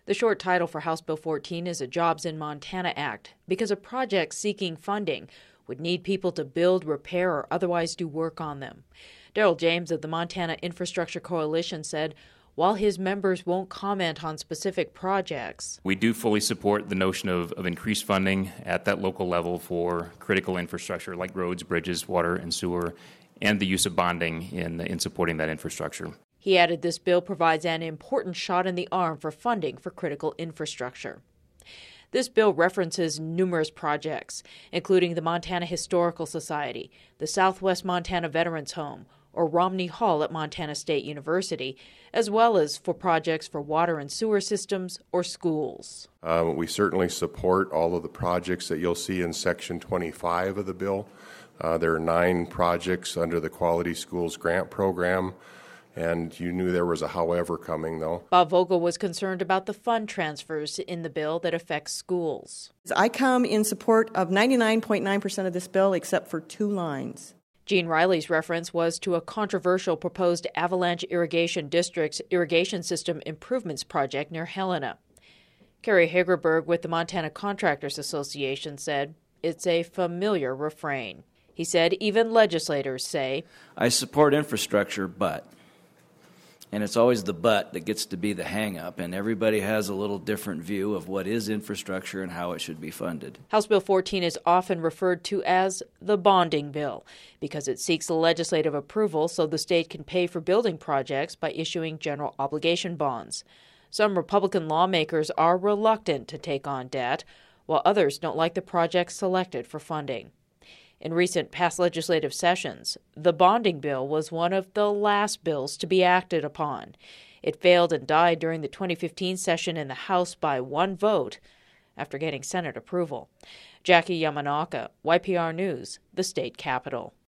The short title for House Bill 14 is a Jobs in Montana Act because a project seeking funding would need people to build, repair, or otherwise do work on them. Daryl James of the Montana Infrastructure Coalition said while his members won't comment on specific projects, we do fully support the notion of increased funding at that local level for critical infrastructure like roads, bridges, water, and sewer, and the use of bonding in supporting that infrastructure. He added this bill provides an important shot in the arm for funding for critical infrastructure. This bill references numerous projects, including the Montana Historical Society, the Southwest Montana Veterans Home, or Romney Hall at Montana State University, as well as for projects for water and sewer systems or schools. We certainly support all of the projects that you'll see in Section 25 of the bill. There are 9 projects under the Quality Schools Grant Program, and you knew there was a however coming, though. Bob Vogel was concerned about the fund transfers in the bill that affects schools. I come in support of 99.9% of this bill except for 2 lines. Gene Riley's reference was to a controversial proposed Avalanche Irrigation District's irrigation system improvements project near Helena. Kerry Hagerberg with the Montana Contractors Association said, "It's a familiar refrain." He said even legislators say, "I support infrastructure, but..." And it's always the but that gets to be the hang-up, and everybody has a little different view of what is infrastructure and how it should be funded. House Bill 14 is often referred to as the bonding bill because it seeks legislative approval so the state can pay for building projects by issuing general obligation bonds. Some Republican lawmakers are reluctant to take on debt, while others don't like the projects selected for funding. In recent past legislative sessions, the bonding bill was one of the last bills to be acted upon. It failed and died during the 2015 session in the House by 1 vote after getting Senate approval. Jackie Yamanaka, YPR News, the state capitol.